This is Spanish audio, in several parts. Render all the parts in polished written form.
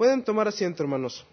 Pueden tomar asiento, hermanos.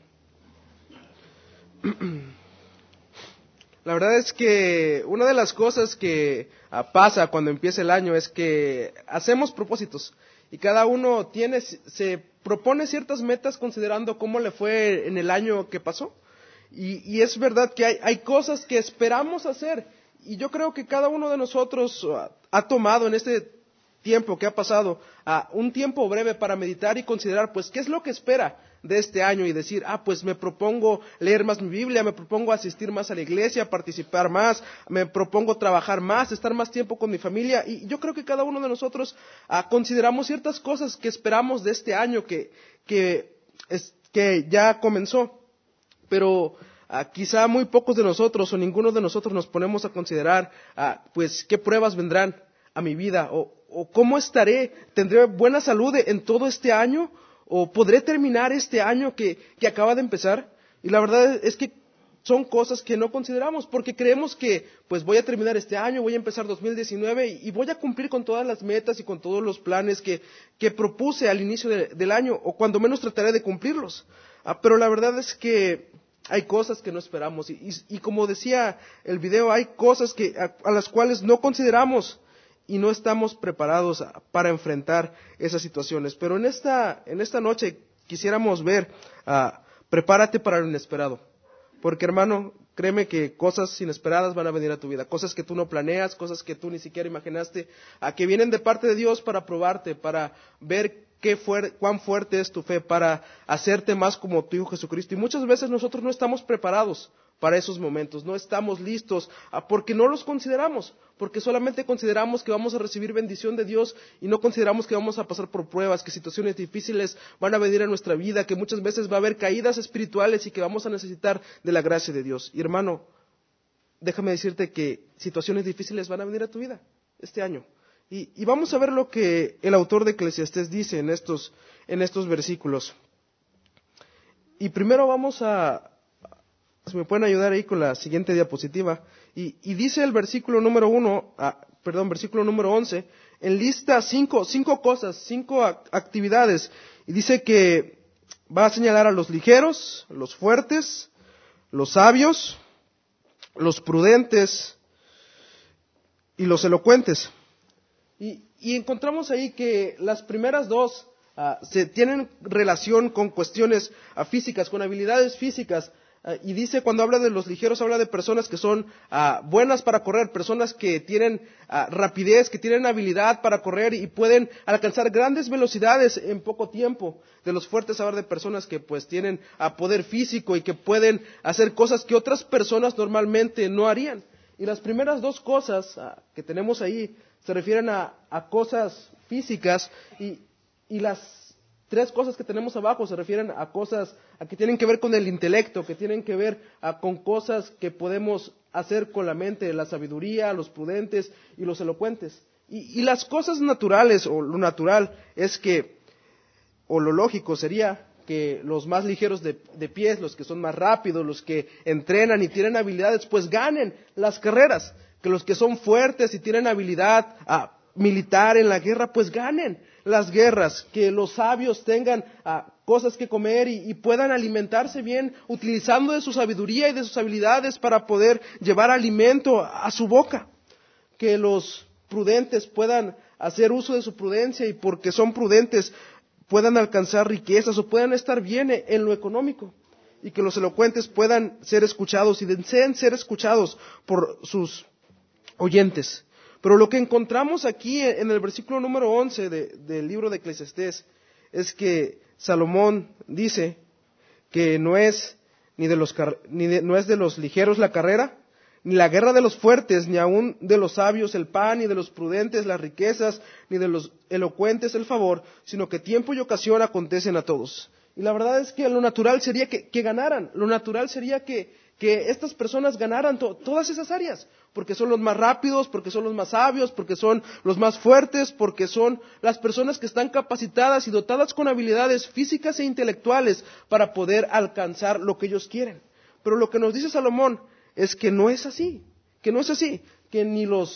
La verdad es que una de las cosas que pasa cuando empieza el año es que hacemos propósitos y cada uno se propone ciertas metas considerando cómo le fue en el año que pasó. Y es verdad que hay cosas que esperamos hacer y yo creo que cada uno de nosotros ha tomado en este tiempo que ha pasado un tiempo breve para meditar y considerar pues qué es lo que espera de este año y decir, pues me propongo leer más mi Biblia, me propongo asistir más a la iglesia, participar más, me propongo trabajar más, estar más tiempo con mi familia. Y yo creo que cada uno de nosotros consideramos ciertas cosas que esperamos de este año que ya comenzó. Pero quizá muy pocos de nosotros o ninguno de nosotros nos ponemos a considerar pues qué pruebas vendrán a mi vida o cómo estaré, tendré buena salud en todo este año o podré terminar este año que acaba de empezar. Y la verdad es que son cosas que no consideramos porque creemos que pues voy a terminar este año, voy a empezar 2019 y voy a cumplir con todas las metas y con todos los planes que propuse al inicio del año o cuando menos trataré de cumplirlos. Pero la verdad es que hay cosas que no esperamos y como decía el video, hay cosas a las cuales no consideramos y no estamos preparados para enfrentar esas situaciones. Pero en esta noche quisiéramos ver, prepárate para lo inesperado. Porque hermano, créeme que cosas inesperadas van a venir a tu vida, cosas que tú no planeas, cosas que tú ni siquiera imaginaste, que vienen de parte de Dios para probarte, para ver cuán fuerte es tu fe, para hacerte más como tu Hijo Jesucristo. Y muchas veces nosotros no estamos preparados para esos momentos, no estamos listos, porque no los consideramos, porque solamente consideramos que vamos a recibir bendición de Dios y no consideramos que vamos a pasar por pruebas, que situaciones difíciles van a venir a nuestra vida, que muchas veces va a haber caídas espirituales y que vamos a necesitar de la gracia de Dios. Y hermano, déjame decirte que situaciones difíciles van a venir a tu vida este año. Y vamos a ver lo que el autor de Eclesiastés dice en estos versículos. Y primero vamos si me pueden ayudar ahí con la siguiente diapositiva. Y dice el versículo número 11, enlista cinco cosas, 5 actividades. Y dice que va a señalar a los ligeros, los fuertes, los sabios, los prudentes y los elocuentes. Y encontramos ahí que las primeras dos tienen relación con cuestiones físicas, con habilidades físicas. Y dice, cuando habla de los ligeros, habla de personas que son buenas para correr, personas que tienen rapidez, que tienen habilidad para correr y pueden alcanzar grandes velocidades en poco tiempo. De los fuertes, habla de personas que pues tienen poder físico y que pueden hacer cosas que otras personas normalmente no harían. Y las primeras dos cosas que tenemos ahí se refieren a cosas físicas y las 3 cosas que tenemos abajo se refieren a cosas que tienen que ver con el intelecto, que tienen que ver con cosas que podemos hacer con la mente, la sabiduría, los prudentes y los elocuentes. Y las cosas naturales o lo natural es que, o lo lógico sería que los más ligeros de pies, los que son más rápidos, los que entrenan y tienen habilidades, pues ganen las carreras. Que los que son fuertes y tienen habilidad militar en la guerra, pues ganen las guerras. Que los sabios tengan cosas que comer y puedan alimentarse bien, utilizando de su sabiduría y de sus habilidades para poder llevar alimento a su boca. Que los prudentes puedan hacer uso de su prudencia y porque son prudentes puedan alcanzar riquezas o puedan estar bien en lo económico. Y que los elocuentes puedan ser escuchados y deseen ser escuchados por sus oyentes. Pero lo que encontramos aquí en el versículo número 11 del libro de Eclesiastés es que Salomón dice que no es de los ligeros la carrera, ni la guerra de los fuertes, ni aun de los sabios el pan, ni de los prudentes las riquezas, ni de los elocuentes el favor, sino que tiempo y ocasión acontecen a todos. Y la verdad es que lo natural sería que ganaran, lo natural sería que estas personas ganaran todas esas áreas, porque son los más rápidos, porque son los más sabios, porque son los más fuertes, porque son las personas que están capacitadas y dotadas con habilidades físicas e intelectuales para poder alcanzar lo que ellos quieren. Pero lo que nos dice Salomón es que no es así, que ni los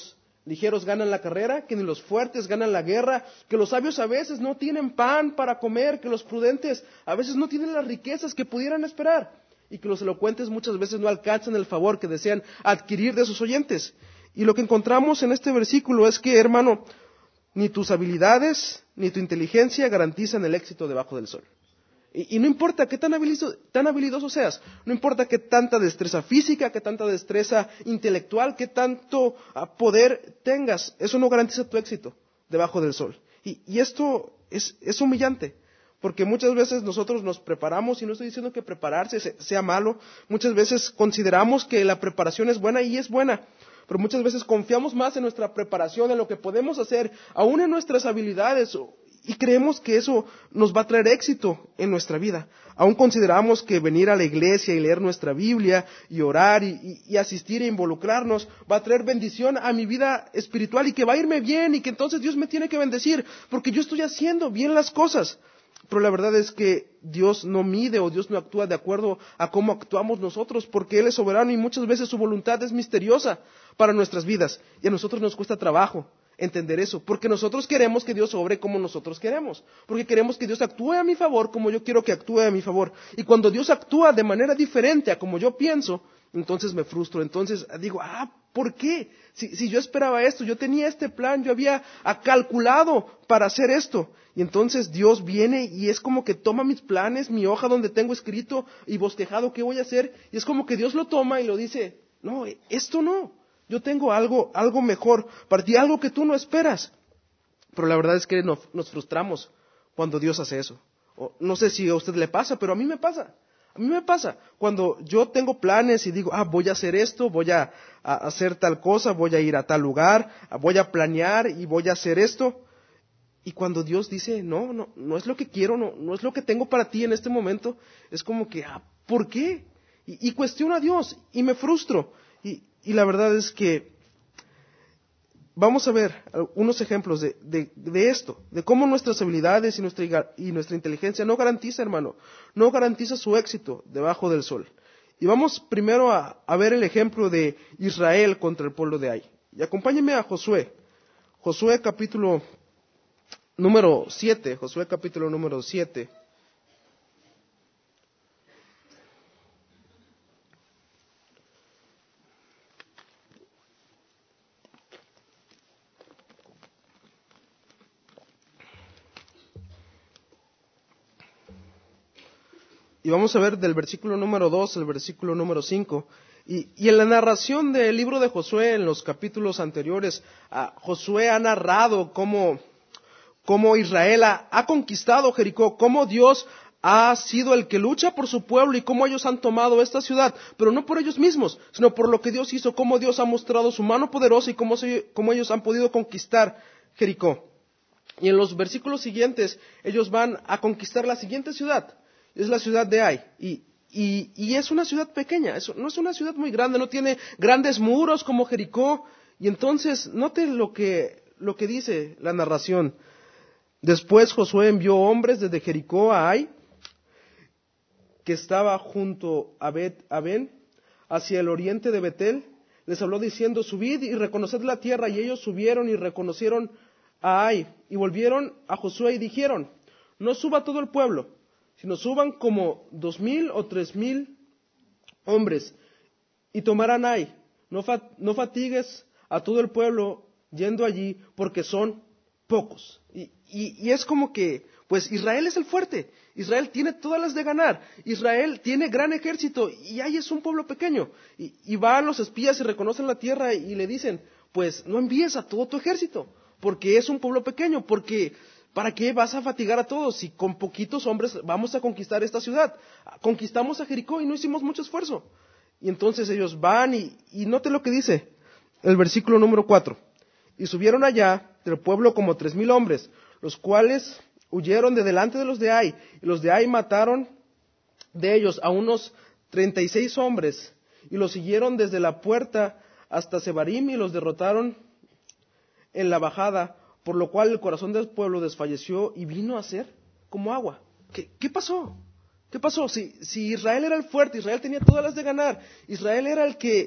ligeros ganan la carrera, que ni los fuertes ganan la guerra, que los sabios a veces no tienen pan para comer, que los prudentes a veces no tienen las riquezas que pudieran esperar, y que los elocuentes muchas veces no alcanzan el favor que desean adquirir de sus oyentes. Y lo que encontramos en este versículo es que, hermano, ni tus habilidades ni tu inteligencia garantizan el éxito debajo del sol. Y no importa qué tan habilidoso seas, no importa qué tanta destreza física, qué tanta destreza intelectual, qué tanto poder tengas, eso no garantiza tu éxito debajo del sol. Y esto es humillante, porque muchas veces nosotros nos preparamos, y no estoy diciendo que prepararse sea malo, muchas veces consideramos que la preparación es buena y es buena, pero muchas veces confiamos más en nuestra preparación, en lo que podemos hacer, aún en nuestras habilidades, y creemos que eso nos va a traer éxito en nuestra vida. Aún consideramos que venir a la iglesia y leer nuestra Biblia y orar y asistir e involucrarnos va a traer bendición a mi vida espiritual y que va a irme bien y que entonces Dios me tiene que bendecir porque yo estoy haciendo bien las cosas. Pero la verdad es que Dios no mide o Dios no actúa de acuerdo a cómo actuamos nosotros, porque Él es soberano y muchas veces su voluntad es misteriosa para nuestras vidas. Y a nosotros nos cuesta trabajo entender eso, porque nosotros queremos que Dios obre como nosotros queremos, porque queremos que Dios actúe a mi favor como yo quiero que actúe a mi favor. Y cuando Dios actúa de manera diferente a como yo pienso, entonces me frustro, entonces digo, ¿por qué? Si yo esperaba esto, yo tenía este plan, yo había calculado para hacer esto. Y entonces Dios viene y es como que toma mis planes, mi hoja donde tengo escrito y bosquejado qué voy a hacer, y es como que Dios lo toma y lo dice, no, esto no. Yo tengo algo mejor para ti, algo que tú no esperas. Pero la verdad es que nos frustramos cuando Dios hace eso. No sé si a usted le pasa, pero a mí me pasa. A mí me pasa cuando yo tengo planes y digo, voy a hacer esto, voy a hacer tal cosa, voy a ir a tal lugar, voy a planear y voy a hacer esto. Y cuando Dios dice, no es lo que quiero, no es lo que tengo para ti en este momento, es como que, ¿por qué? Y cuestiono a Dios y me frustro. Y la verdad es que vamos a ver unos ejemplos de esto, de cómo nuestras habilidades y nuestra inteligencia no garantiza, hermano, no garantiza su éxito debajo del sol. Y vamos primero a ver el ejemplo de Israel contra el pueblo de Ai. Y acompáñenme a Josué. Josué capítulo número 7. Josué capítulo número 7. Y vamos a ver del versículo número 2 al versículo número 5. Y en la narración del libro de Josué, en los capítulos anteriores, Josué ha narrado cómo Israel ha conquistado Jericó, cómo Dios ha sido el que lucha por su pueblo y cómo ellos han tomado esta ciudad, pero no por ellos mismos, sino por lo que Dios hizo, cómo Dios ha mostrado su mano poderosa y cómo ellos han podido conquistar Jericó. Y en los versículos siguientes, ellos van a conquistar la siguiente ciudad. Es la ciudad de Ai, y es una ciudad pequeña, no es una ciudad muy grande, no tiene grandes muros como Jericó, y entonces note lo que dice la narración. Después Josué envió hombres desde Jericó a Ai, que estaba junto a Bet-Aven, hacia el oriente de Betel, les habló diciendo, subid y reconoced la tierra, y ellos subieron y reconocieron a Ai, y volvieron a Josué y dijeron, no suba todo el pueblo, sino suban como 2,000 o 3,000 hombres y tomarán Ai. No fatigues a todo el pueblo yendo allí porque son pocos. Y es como que, pues Israel es el fuerte. Israel tiene todas las de ganar. Israel tiene gran ejército y Ai es un pueblo pequeño. Y van los espías y reconocen la tierra y le dicen, pues no envíes a todo tu ejército porque es un pueblo pequeño, porque ¿para qué vas a fatigar a todos si con poquitos hombres vamos a conquistar esta ciudad? Conquistamos a Jericó y no hicimos mucho esfuerzo. Y entonces ellos van y note lo que dice el versículo número 4. Y subieron allá del pueblo como 3,000 hombres, los cuales huyeron de delante de los de Ai. Y los de Ai mataron de ellos a unos 36 hombres y los siguieron desde la puerta hasta Sebarim y los derrotaron en la bajada, por lo cual el corazón del pueblo desfalleció y vino a ser como agua. ¿Qué pasó? ¿Qué pasó? Si Israel era el fuerte, Israel tenía todas las de ganar, Israel era el que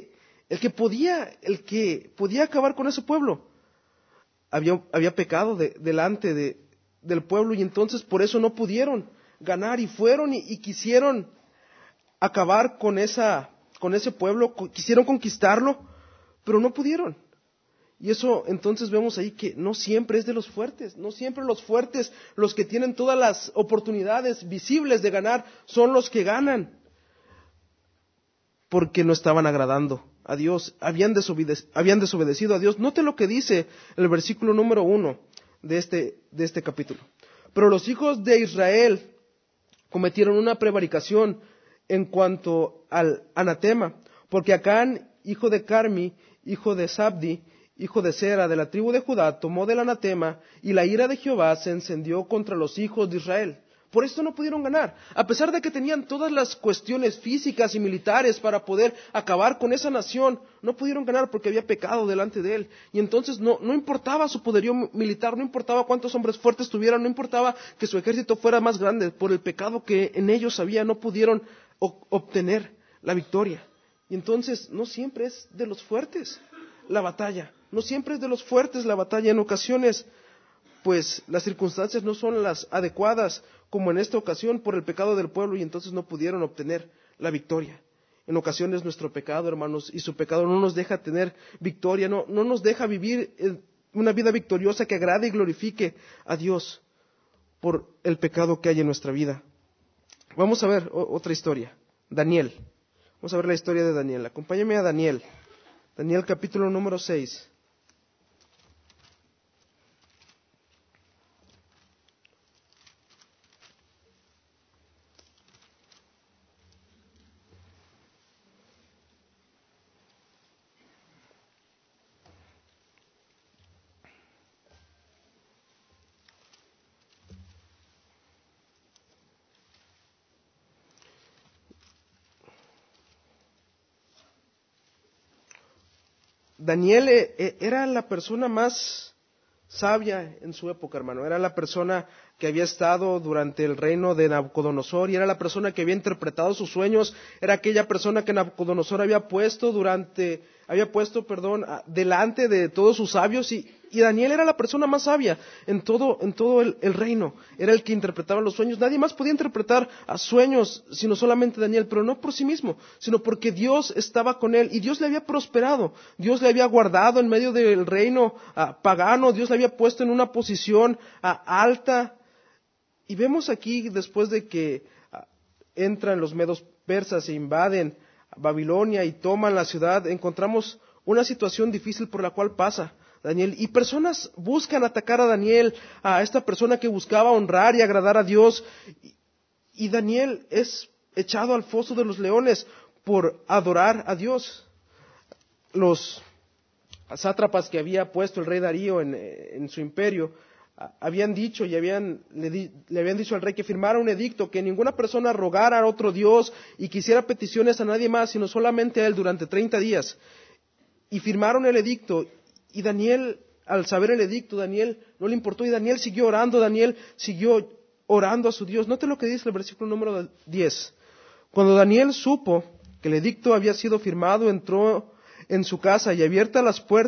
el que podía acabar con ese pueblo, había pecado delante del pueblo, y entonces por eso no pudieron ganar, y fueron y quisieron acabar con ese pueblo, quisieron conquistarlo, pero no pudieron. Y eso entonces vemos ahí que no siempre es de los fuertes, no siempre los fuertes, los que tienen todas las oportunidades visibles de ganar, son los que ganan, porque no estaban agradando a Dios, habían desobedecido a Dios. Note lo que dice el versículo número 1 de este capítulo. Pero los hijos de Israel cometieron una prevaricación en cuanto al anatema, porque Acán, hijo de Carmi, hijo de Sabdi, hijo de Sera, de la tribu de Judá, tomó del anatema, y la ira de Jehová se encendió contra los hijos de Israel. Por esto no pudieron ganar, a pesar de que tenían todas las cuestiones físicas y militares para poder acabar con esa nación. No pudieron ganar porque había pecado delante de él. Y entonces no importaba su poderío militar, no importaba cuántos hombres fuertes tuvieran, no importaba que su ejército fuera más grande. Por el pecado que en ellos había, no pudieron obtener la victoria. Y entonces no siempre es de los fuertes la batalla, no siempre es de los fuertes la batalla. En ocasiones, pues las circunstancias no son las adecuadas, como en esta ocasión por el pecado del pueblo, y entonces no pudieron obtener la victoria. En ocasiones nuestro pecado, hermanos, y su pecado no nos deja tener victoria, no nos deja vivir una vida victoriosa que agrade y glorifique a Dios por el pecado que hay en nuestra vida. Vamos a ver otra historia, Daniel. Vamos a ver la historia de Daniel. Acompáñame a Daniel. Daniel capítulo número 6. Daniel era la persona más sabia en su época, hermano. Era la persona que había estado durante el reino de Nabucodonosor, y era la persona que había interpretado sus sueños. Era aquella persona que Nabucodonosor había puesto delante de todos sus sabios, y Daniel era la persona más sabia en todo el reino. Era el que interpretaba los sueños. Nadie más podía interpretar sueños sino solamente Daniel, pero no por sí mismo, sino porque Dios estaba con él, y Dios le había prosperado. Dios le había guardado en medio del reino pagano. Dios le había puesto en una posición alta. Y vemos aquí, después de que entran los medos persas e invaden Babilonia y toman la ciudad, encontramos una situación difícil por la cual pasa Daniel. Y personas buscan atacar a Daniel, a esta persona que buscaba honrar y agradar a Dios. Y Daniel es echado al foso de los leones por adorar a Dios. Los sátrapas que había puesto el rey Darío en su imperio habían dicho y le habían dicho al rey que firmara un edicto, que ninguna persona rogara a otro Dios y que hiciera peticiones a nadie más, sino solamente a él durante 30 días. Y firmaron el edicto, y Daniel, al saber el edicto, Daniel no le importó, y Daniel siguió orando a su Dios. Note lo que dice el versículo número 10. Cuando Daniel supo que el edicto había sido firmado, entró en su casa, y abiertas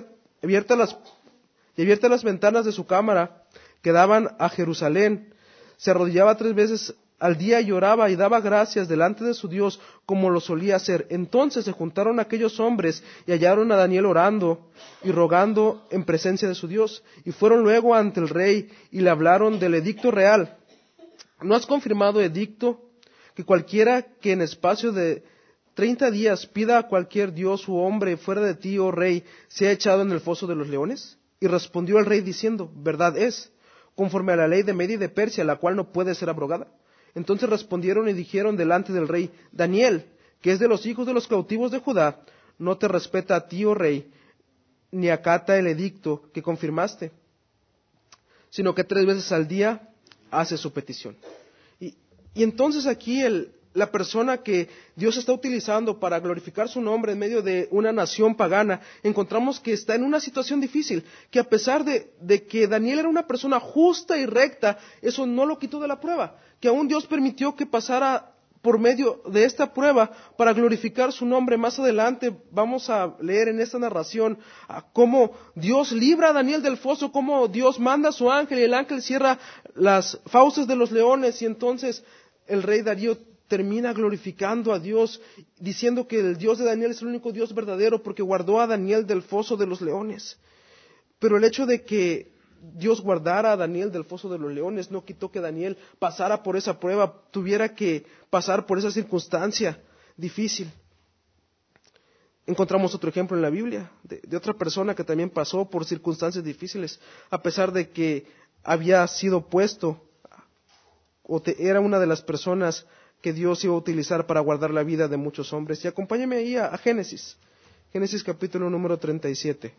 las ventanas de su cámara que daban a Jerusalén, se arrodillaba 3 veces al día y oraba y daba gracias delante de su Dios, como lo solía hacer. Entonces se juntaron aquellos hombres y hallaron a Daniel orando y rogando en presencia de su Dios, y fueron luego ante el rey y le hablaron del edicto real. ¿No has confirmado edicto que cualquiera que en espacio de 30 días pida a cualquier dios u hombre fuera de ti, oh rey, sea echado en el foso de los leones? Y respondió el rey diciendo, verdad es, conforme a la ley de Media y de Persia, la cual no puede ser abrogada. Entonces respondieron y dijeron delante del rey, Daniel, que es de los hijos de los cautivos de Judá, no te respeta a ti, oh rey, ni acata el edicto que confirmaste, sino que 3 veces al día hace su petición. Y entonces aquí la persona que Dios está utilizando para glorificar su nombre en medio de una nación pagana, encontramos que está en una situación difícil, que a pesar de que Daniel era una persona justa y recta, eso no lo quitó de la prueba, que aún Dios permitió que pasara por medio de esta prueba para glorificar su nombre. Más adelante vamos a leer en esta narración cómo Dios libra a Daniel del foso, cómo Dios manda a su ángel y el ángel cierra las fauces de los leones, y entonces el rey Darío termina glorificando a Dios, diciendo que el Dios de Daniel es el único Dios verdadero porque guardó a Daniel del foso de los leones. Pero el hecho de que Dios guardara a Daniel del foso de los leones no quitó que Daniel pasara por esa prueba, tuviera que pasar por esa circunstancia difícil. Encontramos otro ejemplo en la Biblia de otra persona que también pasó por circunstancias difíciles, a pesar de que había sido puesto era una de las personas que Dios iba a utilizar para guardar la vida de muchos hombres. Y acompáñame ahí a Génesis, Génesis capítulo número 37.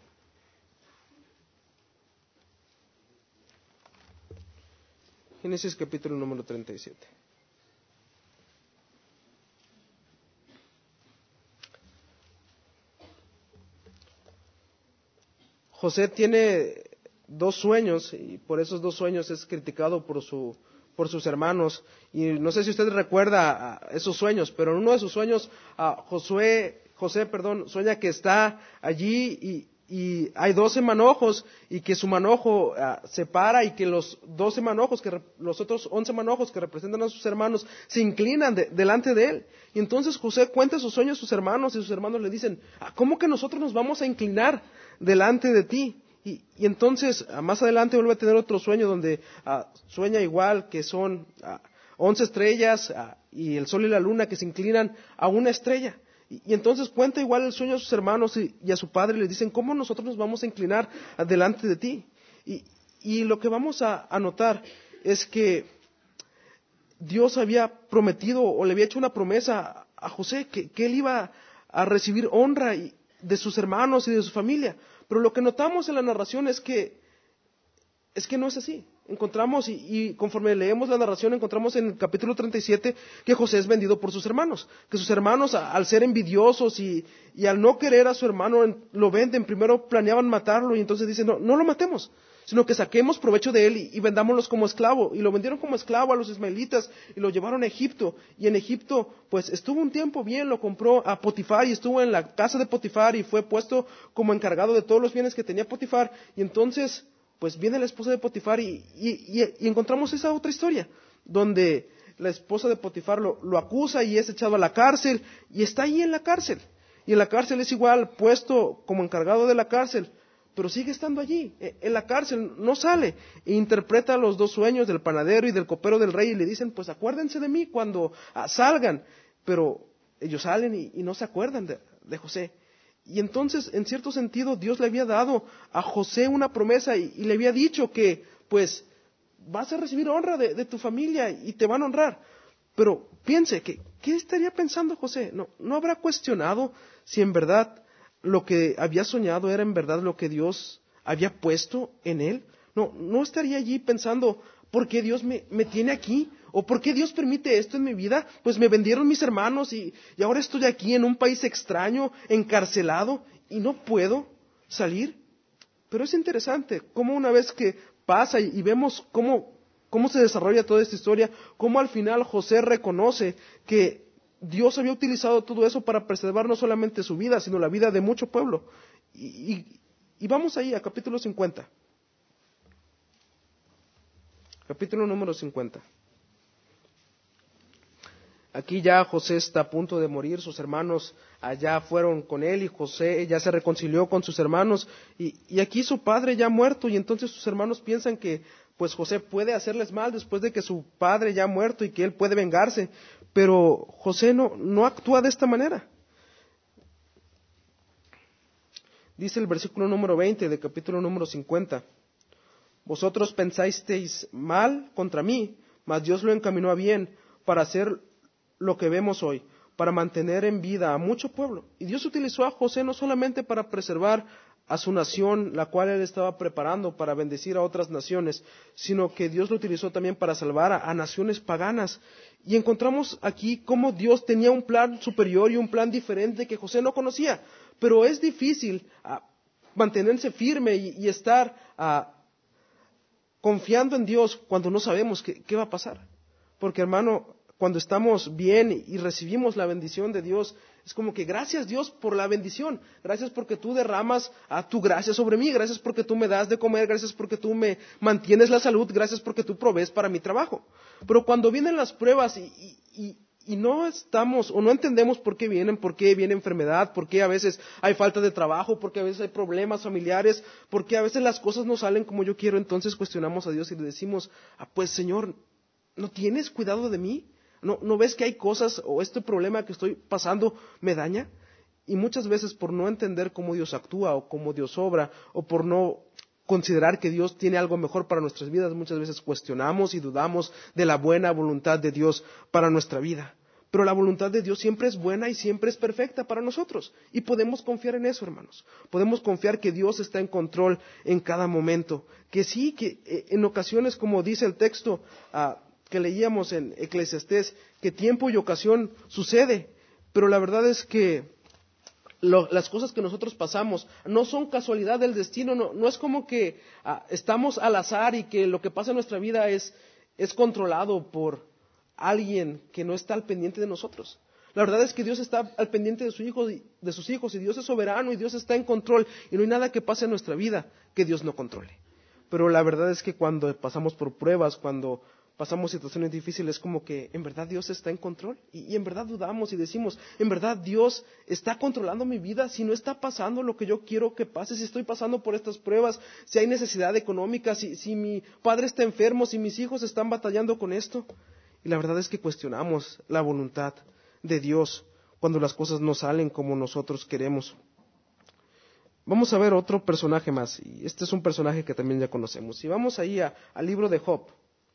Génesis capítulo número 37. José tiene 2 sueños y por esos 2 sueños es criticado por sus hermanos. Y no sé si usted recuerda esos sueños, pero en uno de sus sueños José sueña que está allí y hay 12 manojos y que su manojo se para y que los 12 manojos, los otros 11 manojos que representan a sus hermanos se inclinan delante de él. Y entonces José cuenta sus sueños a sus hermanos y sus hermanos le dicen, ¿cómo que nosotros nos vamos a inclinar delante de ti? Y entonces más adelante vuelve a tener otro sueño donde sueña igual que son 11 estrellas y el sol y la luna que se inclinan a una estrella. Y entonces cuenta igual el sueño a sus hermanos y a su padre y le dicen, ¿cómo nosotros nos vamos a inclinar delante de ti? Y lo que vamos a notar es que Dios había prometido o le había hecho una promesa a José que él iba a recibir honra de sus hermanos y de su familia. Pero lo que notamos en la narración es que no es así. Encontramos, y conforme leemos la narración, encontramos en el capítulo 37 que José es vendido por sus hermanos. Que sus hermanos, al ser envidiosos y al no querer a su hermano, lo venden. Primero planeaban matarlo y entonces dicen, no lo matemos, sino que saquemos provecho de él y vendámoslos como esclavo. Y lo vendieron como esclavo a los ismaelitas y lo llevaron a Egipto. Y en Egipto, pues estuvo un tiempo bien, lo compró a Potifar y estuvo en la casa de Potifar y fue puesto como encargado de todos los bienes que tenía Potifar. Y entonces pues viene la esposa de Potifar y encontramos esa otra historia, donde la esposa de Potifar lo acusa y es echado a la cárcel, y está ahí en la cárcel. Y en la cárcel es igual, puesto como encargado de la cárcel, pero sigue estando allí, en la cárcel, no sale. E interpreta los 2 sueños del panadero y del copero del rey, y le dicen, pues acuérdense de mí cuando salgan. Pero ellos salen y no se acuerdan de José. Y entonces, en cierto sentido, Dios le había dado a José una promesa y le había dicho que, pues, vas a recibir honra de tu familia y te van a honrar. Pero piense, ¿qué estaría pensando José? ¿No habrá cuestionado si en verdad lo que había soñado era en verdad lo que Dios había puesto en él? ¿No estaría allí pensando, ¿por qué Dios me tiene aquí? ¿O por qué Dios permite esto en mi vida? Pues me vendieron mis hermanos y ahora estoy aquí en un país extraño, encarcelado, y no puedo salir. Pero es interesante cómo una vez que pasa y vemos cómo se desarrolla toda esta historia, cómo al final José reconoce que Dios había utilizado todo eso para preservar no solamente su vida, sino la vida de mucho pueblo. Y vamos ahí a capítulo 50. Capítulo número 50. Aquí ya José está a punto de morir, sus hermanos allá fueron con él y José ya se reconcilió con sus hermanos y aquí su padre ya ha muerto y entonces sus hermanos piensan que pues José puede hacerles mal después de que su padre ya ha muerto y que él puede vengarse, pero José no actúa de esta manera. Dice el versículo número 20 del capítulo número 50, vosotros pensasteis mal contra mí, mas Dios lo encaminó a bien para hacer lo que vemos hoy, para mantener en vida a mucho pueblo. Y Dios utilizó a José no solamente para preservar a su nación, la cual él estaba preparando para bendecir a otras naciones, sino que Dios lo utilizó también para salvar a naciones paganas. Y encontramos aquí cómo Dios tenía un plan superior y un plan diferente que José no conocía. Pero es difícil mantenerse firme y estar confiando en Dios cuando no sabemos qué va a pasar. Porque hermano, cuando estamos bien y recibimos la bendición de Dios, es como que gracias Dios por la bendición, gracias porque tú derramas tu gracia sobre mí, gracias porque tú me das de comer, gracias porque tú me mantienes la salud, gracias porque tú provees para mi trabajo. Pero cuando vienen las pruebas y no estamos o no entendemos por qué viene enfermedad, por qué a veces hay falta de trabajo, por qué a veces hay problemas familiares, por qué a veces las cosas no salen como yo quiero, entonces cuestionamos a Dios y le decimos, pues Señor, ¿no tienes cuidado de mí? ¿No ves que hay cosas o este problema que estoy pasando me daña? Y muchas veces por no entender cómo Dios actúa o cómo Dios obra o por no considerar que Dios tiene algo mejor para nuestras vidas, muchas veces cuestionamos y dudamos de la buena voluntad de Dios para nuestra vida. Pero la voluntad de Dios siempre es buena y siempre es perfecta para nosotros. Y podemos confiar en eso, hermanos. Podemos confiar que Dios está en control en cada momento. Que sí, que en ocasiones, como dice el texto que leíamos en Eclesiastés, que tiempo y ocasión sucede. Pero la verdad es que las cosas que nosotros pasamos no son casualidad del destino, no es como que estamos al azar y que lo que pasa en nuestra vida es controlado por alguien que no está al pendiente de nosotros. La verdad es que Dios está al pendiente de sus hijos y Dios es soberano y Dios está en control y no hay nada que pase en nuestra vida que Dios no controle. Pero la verdad es que cuando pasamos por pruebas, cuando pasamos situaciones difíciles, como que en verdad Dios está en control y en verdad dudamos y decimos, en verdad Dios está controlando mi vida, si no está pasando lo que yo quiero que pase, si estoy pasando por estas pruebas, si hay necesidad económica, si mi padre está enfermo, si mis hijos están batallando con esto. Y la verdad es que cuestionamos la voluntad de Dios cuando las cosas no salen como nosotros queremos. Vamos a ver otro personaje más, y este es un personaje que también ya conocemos. Y vamos ahí al libro de Job.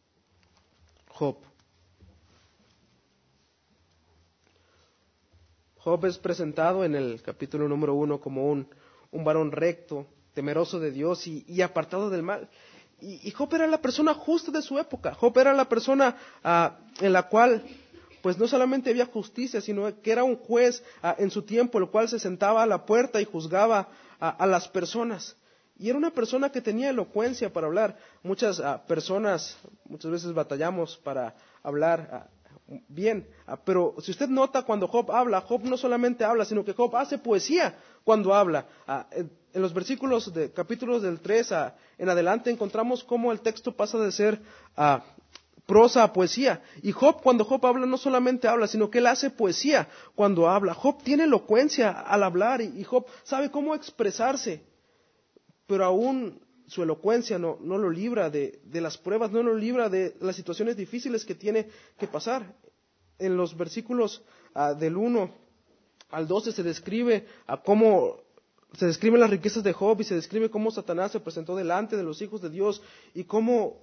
Job es presentado en el capítulo número 1 como un varón recto, temeroso de Dios y apartado del mal. Y Job era la persona justa de su época. Job era la persona en la cual pues no solamente había justicia, sino que era un juez en su tiempo, el cual se sentaba a la puerta y juzgaba a las personas. Y era una persona que tenía elocuencia para hablar. Muchas personas, muchas veces batallamos para hablar bien, pero si usted nota cuando Job habla, Job no solamente habla, sino que Job hace poesía cuando habla. En los versículos de capítulos del 3 en adelante encontramos cómo el texto pasa de ser prosa a poesía. Y Job, cuando Job habla, no solamente habla, sino que él hace poesía cuando habla. Job tiene elocuencia al hablar y Job sabe cómo expresarse, pero aún su elocuencia no lo libra de las pruebas, no lo libra de las situaciones difíciles que tiene que pasar. En los versículos del 1 al 12 se describe se describen las riquezas de Job y se describe cómo Satanás se presentó delante de los hijos de Dios y cómo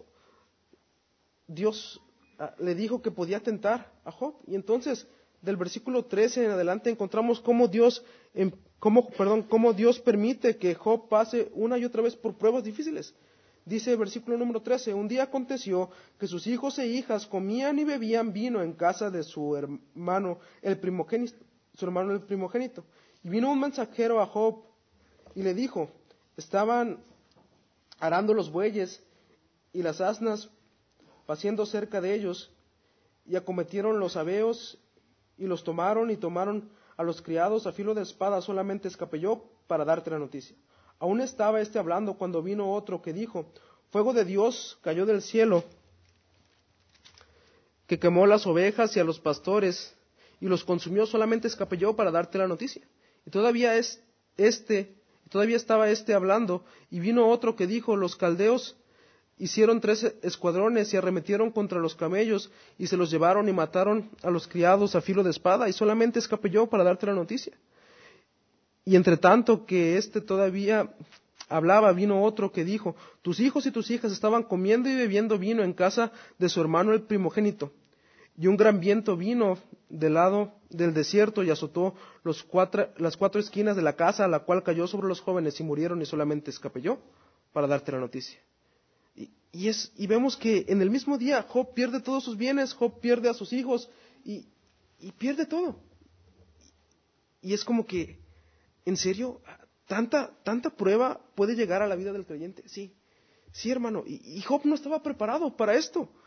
Dios le dijo que podía tentar a Job. Y entonces, del versículo 13 en adelante encontramos cómo Dios permite que Job pase una y otra vez por pruebas difíciles. Dice el versículo número 13, un día aconteció que sus hijos e hijas comían y bebían vino en casa de su hermano el primogénito. Y vino un mensajero a Job y le dijo, estaban arando los bueyes y las asnas paciendo cerca de ellos, y acometieron los sabeos y los tomaron a los criados a filo de espada, solamente escapé yo para darte la noticia. Aún estaba hablando cuando vino otro que dijo, fuego de Dios cayó del cielo, que quemó las ovejas y a los pastores, y los consumió, solamente escapé yo para darte la noticia. Y todavía estaba hablando, y vino otro que dijo, los caldeos hicieron 3 escuadrones y arremetieron contra los camellos y se los llevaron y mataron a los criados a filo de espada y solamente escapé yo para darte la noticia. Y entre tanto que todavía hablaba, vino otro que dijo, tus hijos y tus hijas estaban comiendo y bebiendo vino en casa de su hermano el primogénito. Y un gran viento vino del lado del desierto y azotó las 4 esquinas de la casa, a la cual cayó sobre los jóvenes y murieron y solamente escapé yo para darte la noticia. Y vemos que en el mismo día Job pierde todos sus bienes, Job pierde a sus hijos y pierde todo. Y es como que, ¿en serio? ¿Tanta prueba puede llegar a la vida del creyente? Sí, hermano. Y Job no estaba preparado para esto.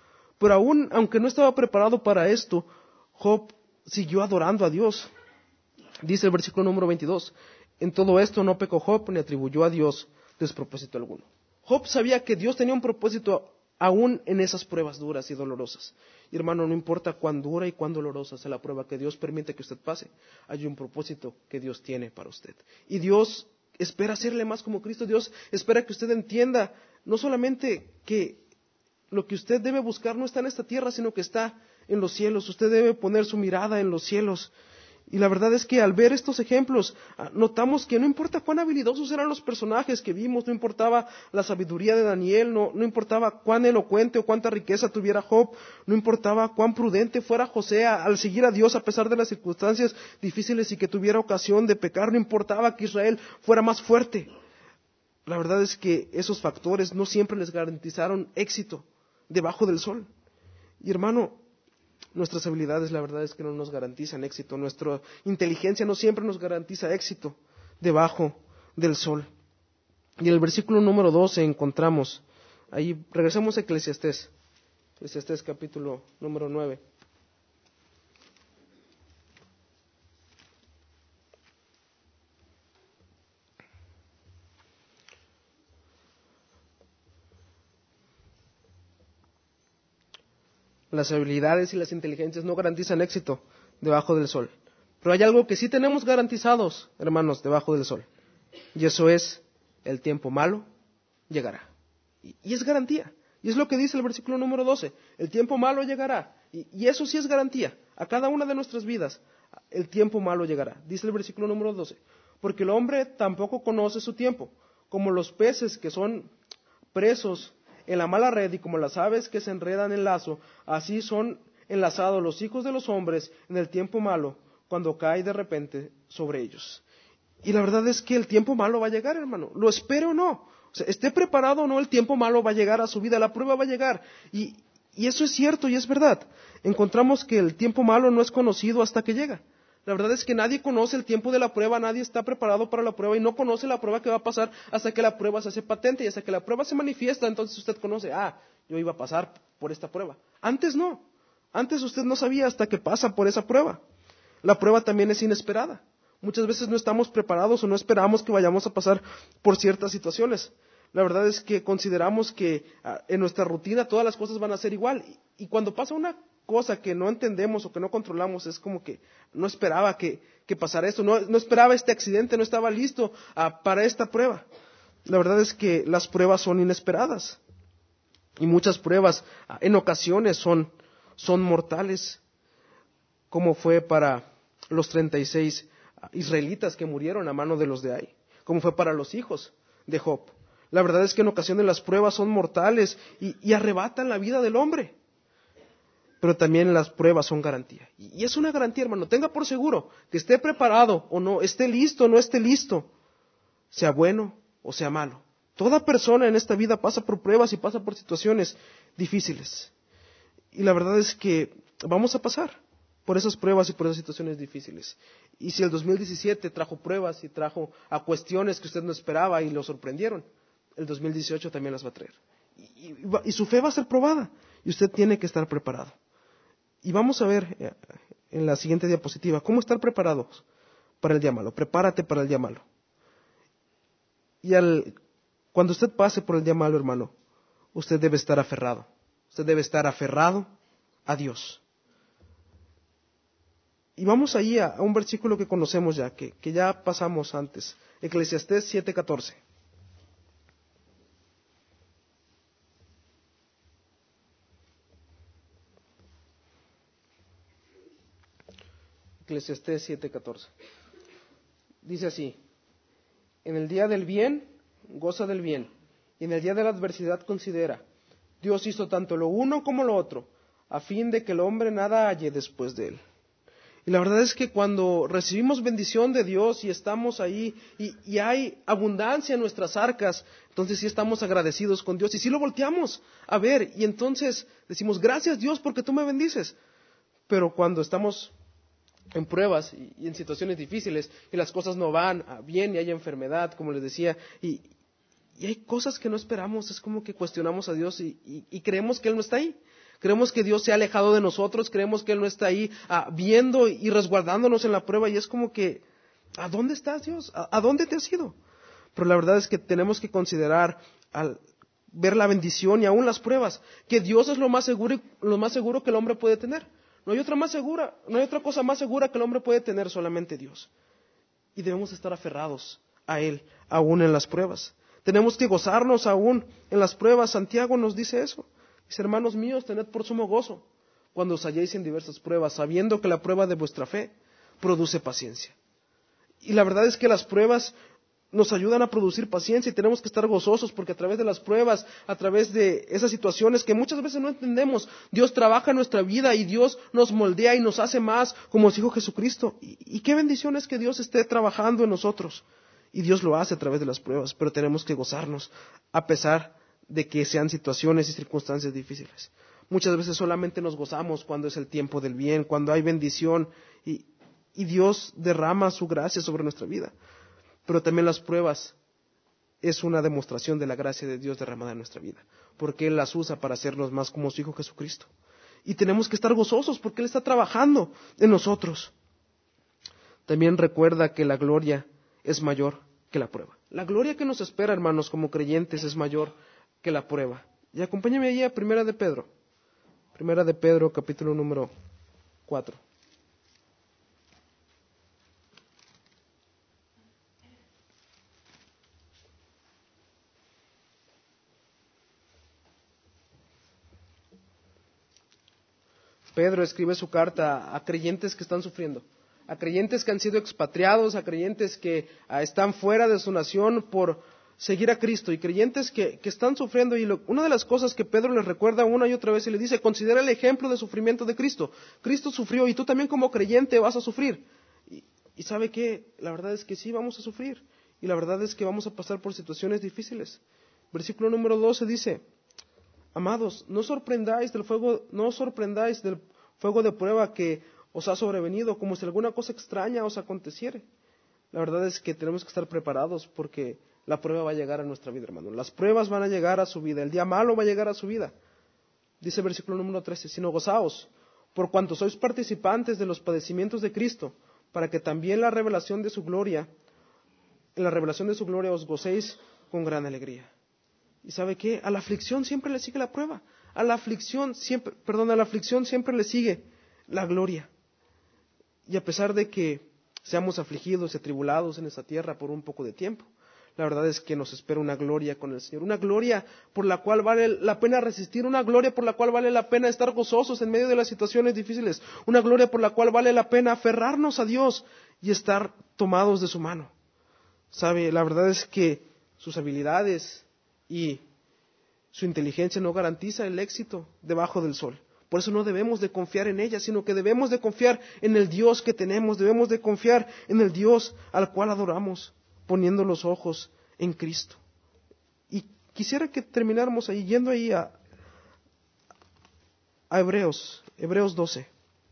Pero aún, aunque no estaba preparado para esto, Job siguió adorando a Dios. Dice el versículo número 22, en todo esto no pecó Job ni atribuyó a Dios despropósito alguno. Job sabía que Dios tenía un propósito aún en esas pruebas duras y dolorosas. Y hermano, no importa cuán dura y cuán dolorosa sea la prueba que Dios permite que usted pase, hay un propósito que Dios tiene para usted. Y Dios espera hacerle más como Cristo. Dios espera que usted entienda no solamente que lo que usted debe buscar no está en esta tierra, sino que está en los cielos. Usted debe poner su mirada en los cielos. Y la verdad es que al ver estos ejemplos, notamos que no importa cuán habilidosos eran los personajes que vimos, no importaba la sabiduría de Daniel, no importaba cuán elocuente o cuánta riqueza tuviera Job, no importaba cuán prudente fuera José al seguir a Dios a pesar de las circunstancias difíciles y que tuviera ocasión de pecar, no importaba que Israel fuera más fuerte. La verdad es que esos factores no siempre les garantizaron éxito debajo del sol. Y hermano, nuestras habilidades, la verdad es que no nos garantizan éxito. Nuestra inteligencia no siempre nos garantiza éxito debajo del sol. Y en el versículo número 12 encontramos, ahí regresamos a Eclesiastés capítulo número 9. Las habilidades y las inteligencias no garantizan éxito debajo del sol. Pero hay algo que sí tenemos garantizados, hermanos, debajo del sol. Y eso es, el tiempo malo llegará. Y es garantía. Y es lo que dice el versículo número 12. El tiempo malo llegará. Y eso sí es garantía. A cada una de nuestras vidas, el tiempo malo llegará. Dice el versículo número 12. Porque el hombre tampoco conoce su tiempo, como los peces que son presos en la mala red y como las aves que se enredan en lazo, así son enlazados los hijos de los hombres en el tiempo malo, cuando cae de repente sobre ellos. Y la verdad es que el tiempo malo va a llegar, hermano, lo espere o no. O sea, esté preparado o no, el tiempo malo va a llegar a su vida, la prueba va a llegar. Y eso es cierto y es verdad. Encontramos que el tiempo malo no es conocido hasta que llega. La verdad es que nadie conoce el tiempo de la prueba, nadie está preparado para la prueba y no conoce la prueba que va a pasar hasta que la prueba se hace patente y hasta que la prueba se manifiesta, entonces usted conoce, yo iba a pasar por esta prueba. Antes no, antes usted no sabía hasta que pasa por esa prueba. La prueba también es inesperada. Muchas veces no estamos preparados o no esperamos que vayamos a pasar por ciertas situaciones. La verdad es que consideramos que en nuestra rutina todas las cosas van a ser igual. Y cuando pasa una cosa que no entendemos o que no controlamos, es como que no esperaba que pasara esto, no esperaba este accidente, no estaba listo para esta prueba. La verdad es que las pruebas son inesperadas. Y muchas pruebas en ocasiones son mortales, como fue para los 36 israelitas que murieron a mano de los de Ai, como fue para los hijos de Job. La verdad es que en ocasiones las pruebas son mortales y arrebatan la vida del hombre. Pero también las pruebas son garantía. Y es una garantía, hermano. Tenga por seguro que esté preparado o no, esté listo o no esté listo, sea bueno o sea malo. Toda persona en esta vida pasa por pruebas y pasa por situaciones difíciles. Y la verdad es que vamos a pasar por esas pruebas y por esas situaciones difíciles. Y si el 2017 trajo pruebas y trajo a cuestiones que usted no esperaba y lo sorprendieron, el 2018 también las va a traer. Y su fe va a ser probada y usted tiene que estar preparado. Y vamos a ver en la siguiente diapositiva cómo estar preparados para el día malo. Prepárate para el día malo. Y cuando usted pase por el día malo, hermano, usted debe estar aferrado. Usted debe estar aferrado a Dios. Y vamos ahí a un versículo que conocemos ya, que ya pasamos antes. Eclesiastés 7:14. Eclesiastés 7:14. Dice así: en el día del bien, goza del bien, y en el día de la adversidad considera, Dios hizo tanto lo uno como lo otro, a fin de que el hombre nada halle después de él. Y la verdad es que cuando recibimos bendición de Dios y estamos ahí y hay abundancia en nuestras arcas, entonces sí estamos agradecidos con Dios y sí lo volteamos a ver y entonces decimos, gracias Dios porque tú me bendices. Pero cuando estamos en pruebas y en situaciones difíciles y las cosas no van bien y hay enfermedad, como les decía, y hay cosas que no esperamos, es como que cuestionamos a Dios y creemos que Él no está ahí. Creemos que Dios se ha alejado de nosotros, creemos que Él no está ahí viendo y resguardándonos en la prueba, y es como que, ¿a dónde estás, Dios? ¿A dónde te has ido? Pero la verdad es que tenemos que considerar, al ver la bendición y aún las pruebas, que Dios es lo más seguro que el hombre puede tener. No hay otra cosa más segura que el hombre puede tener, solamente Dios. Y debemos estar aferrados a Él, aún en las pruebas. Tenemos que gozarnos aún en las pruebas. Santiago nos dice eso. Dice, hermanos míos, tened por sumo gozo cuando os halléis en diversas pruebas, sabiendo que la prueba de vuestra fe produce paciencia. Y la verdad es que las pruebas nos ayudan a producir paciencia y tenemos que estar gozosos porque a través de las pruebas, a través de esas situaciones que muchas veces no entendemos, Dios trabaja en nuestra vida y Dios nos moldea y nos hace más como su Hijo Jesucristo. Y qué bendición es que Dios esté trabajando en nosotros. Y Dios lo hace a través de las pruebas, pero tenemos que gozarnos a pesar de que sean situaciones y circunstancias difíciles. Muchas veces solamente nos gozamos cuando es el tiempo del bien, cuando hay bendición y Dios derrama su gracia sobre nuestra vida. Pero también las pruebas es una demostración de la gracia de Dios derramada en nuestra vida, porque Él las usa para hacernos más como su Hijo Jesucristo. Y tenemos que estar gozosos porque Él está trabajando en nosotros. También recuerda que la gloria es mayor que la prueba. La gloria que nos espera, hermanos, como creyentes es mayor que la prueba. Y acompáñame allí a Primera de Pedro. Primera de Pedro, capítulo número 4. Pedro escribe su carta a creyentes que están sufriendo, a creyentes que han sido expatriados, a creyentes que están fuera de su nación por seguir a Cristo y creyentes que están sufriendo. Y una de las cosas que Pedro les recuerda una y otra vez y le dice, considera el ejemplo de sufrimiento de Cristo. Cristo sufrió y tú también como creyente vas a sufrir. Y ¿sabe qué? La verdad es que sí vamos a sufrir y la verdad es que vamos a pasar por situaciones difíciles. Versículo número 12 dice, amados, no os sorprendáis del fuego de prueba que os ha sobrevenido, como si alguna cosa extraña os aconteciere. La verdad es que tenemos que estar preparados porque la prueba va a llegar a nuestra vida, hermano. Las pruebas van a llegar a su vida, el día malo va a llegar a su vida. Dice el versículo número 13, sino gozaos, por cuanto sois participantes de los padecimientos de Cristo, para que también en la revelación de su gloria os gocéis con gran alegría. ¿Y sabe qué? A la aflicción siempre le sigue la prueba. A la aflicción siempre le sigue la gloria. Y a pesar de que seamos afligidos y atribulados en esta tierra por un poco de tiempo, la verdad es que nos espera una gloria con el Señor. Una gloria por la cual vale la pena resistir. Una gloria por la cual vale la pena estar gozosos en medio de las situaciones difíciles. Una gloria por la cual vale la pena aferrarnos a Dios y estar tomados de su mano. ¿Sabe? La verdad es que sus habilidades y su inteligencia no garantiza el éxito debajo del sol. Por eso no debemos de confiar en ella, sino que debemos de confiar en el Dios que tenemos, debemos de confiar en el Dios al cual adoramos, poniendo los ojos en Cristo. Y quisiera que termináramos ahí, yendo ahí a Hebreos 12.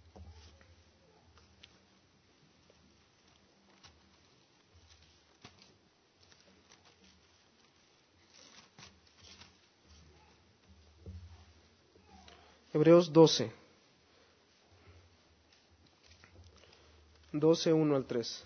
Hebreos 12, 1 al 3.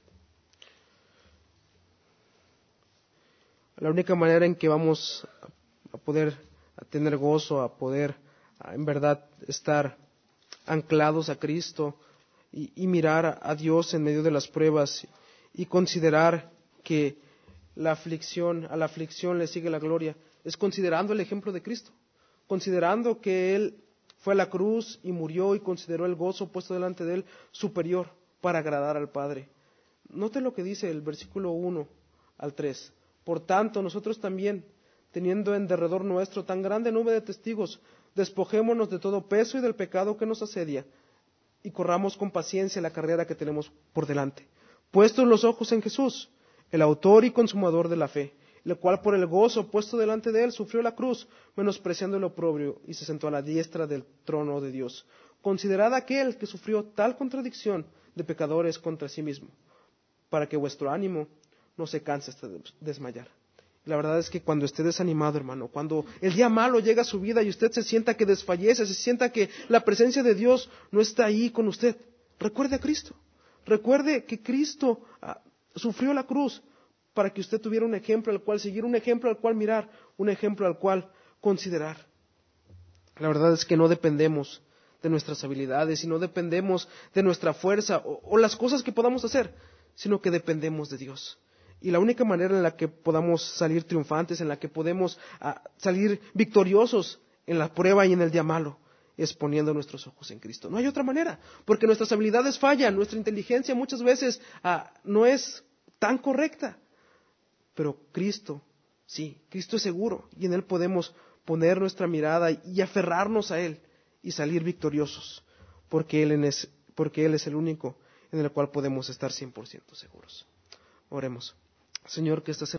La única manera en que vamos a poder tener gozo, a poder en verdad estar anclados a Cristo y mirar a Dios en medio de las pruebas y considerar que a la aflicción le sigue la gloria, es considerando el ejemplo de Cristo. Considerando que Él fue a la cruz y murió y consideró el gozo puesto delante de Él superior para agradar al Padre. Note lo que dice el versículo 1 al 3. Por tanto, nosotros también, teniendo en derredor nuestro tan grande nube de testigos, despojémonos de todo peso y del pecado que nos asedia y corramos con paciencia la carrera que tenemos por delante. Puestos los ojos en Jesús, el autor y consumador de la fe, el cual por el gozo puesto delante de él sufrió la cruz, menospreciando el oprobio, y se sentó a la diestra del trono de Dios. Considerad aquel que sufrió tal contradicción de pecadores contra sí mismo, para que vuestro ánimo no se canse hasta desmayar, La verdad es que cuando esté desanimado, hermano, cuando el día malo llega a su vida y usted se sienta que desfallece, se sienta que la presencia de Dios no está ahí con usted, recuerde a Cristo. Recuerde que Cristo sufrió la cruz para que usted tuviera un ejemplo al cual seguir, un ejemplo al cual mirar, un ejemplo al cual considerar. La verdad es que no dependemos de nuestras habilidades y no dependemos de nuestra fuerza o las cosas que podamos hacer, sino que dependemos de Dios. Y la única manera en la que podamos salir triunfantes, en la que podemos salir victoriosos en la prueba y en el día malo, es poniendo nuestros ojos en Cristo. No hay otra manera, porque nuestras habilidades fallan, nuestra inteligencia muchas veces no es tan correcta. Pero Cristo, sí, Cristo es seguro y en Él podemos poner nuestra mirada y aferrarnos a Él y salir victoriosos, porque Él es el único en el cual podemos estar 100% seguros. Oremos. Señor, que estás en